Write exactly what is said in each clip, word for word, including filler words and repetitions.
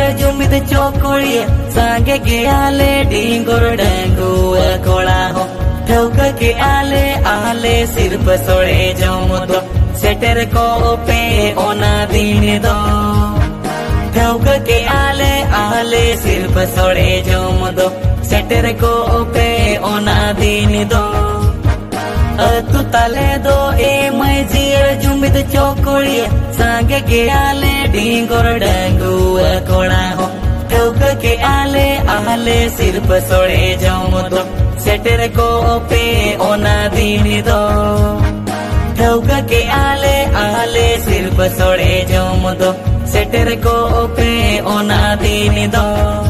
जुमिद चोकोड़िए सांगे के आले डिंगोर डेंगू कोड़ा हो ठौक के आले आले सिर्फ सोड़े जमुदो सेटर को पे ओना दिन दो ठौक के आले आले सिर्फ सोड़े जमुदो सेटर को पे ओना दिन दो तू ताले दो ए मैं जीर जुमिद चोकोड़िए सांगे के आले डिंगोर डेंगू कोड़ा हो ठौक के आले आले सिर्फ सोड़े जमुदो सेटर को पे ओना दिन दो ठौक के आले आले सिर्फ सोड़े जमुदो सेटर को पे ओना दिन दो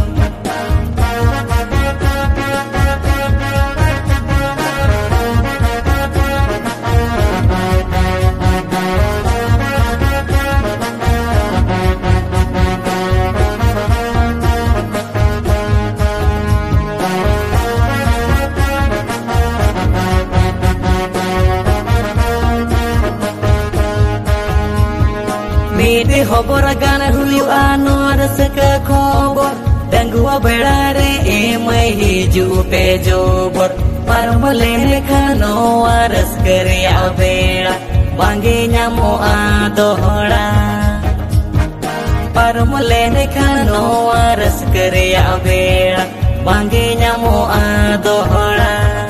Mide hobor gan huyu anor seka khobor dangua berare e mai hiju pe jobor parmale khano aras kariya bela bange nyamo adohora parmale khano aras kariya bela bange nyamo adohora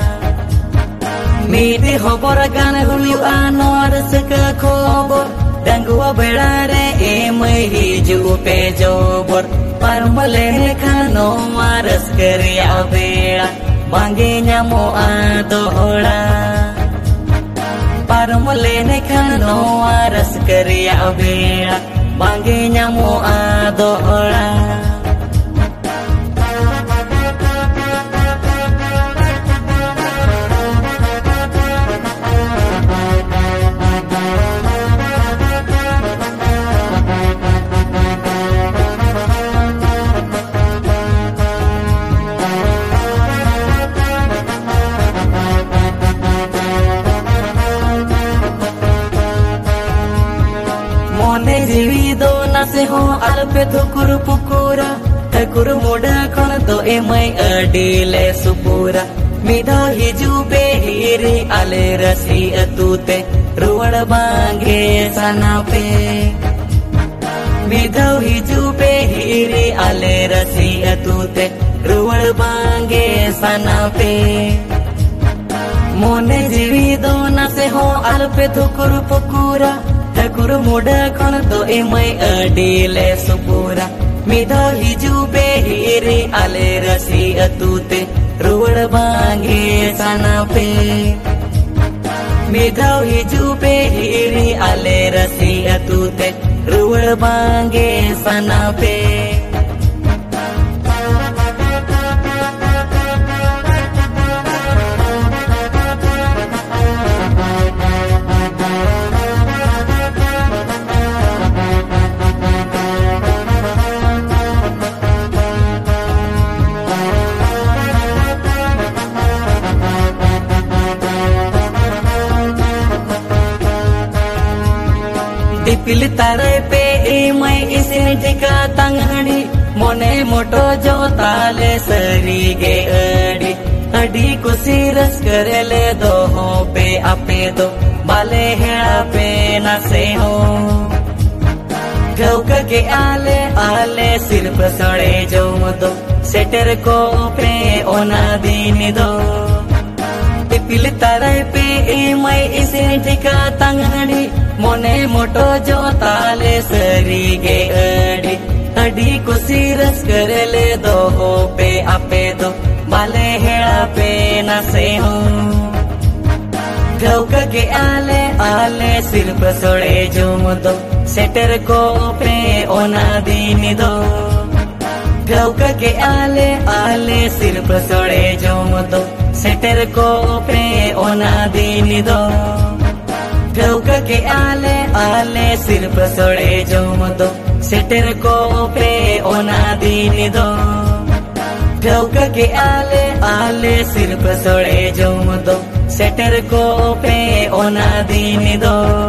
Mide hobor gan huyu anor seka khobor Dangua berare e mai hiju pe jobor parmale khano maras kariya bela bange nyamo adohora parmale khano maras kariya bela bange nyamo adohora Jiwido nase ho alpe thukur pukura thakur moda kon to e mai adile supura midho hiju be hiri ale rasi atute ruwad bange sana pe midho hiju be hiri ale rasi atute ruwad bange sana pe mone jiwido nase ho alpe thukur pukura Thakur moda kon to e mai adile supura midho hiju be hiri ale rasi atute ruwad bange sana pe midho hiju be hiri ale rasi atute ruwad bange sana pe Dipil tarai pe e mai ise jika tanghani mone moto jo tale sari ge adi adi kusi ras karele do ho pe ape do bale hera pe na se ho ठौक के आले आले सिर्फ सड़े जो मतो shutter को पे ओना दिन दो पिल तारे पे ए मैं इसे ठिका तंगड़ी मोने मोटो जो ताले सरी गे अड़ी अड़ी कुसी रस करले दो हो पे आपे दो बाले हेड़ा पे न से हो ठौक के आले आले सिर्फ सोड़े जो मतो सेटर को पे ओना दिन दो ठौक के आले आले सिर्फ सोड़े जो मतो सेटर को पे ओना दिन दो ठौक के आले आले सिर्फ सोड़े जो मतो सेटर को पे ओना दिन दो ठौक के आले आले सिर्फ सोड़े जो मतो सेटर को पे ओना दिन दो।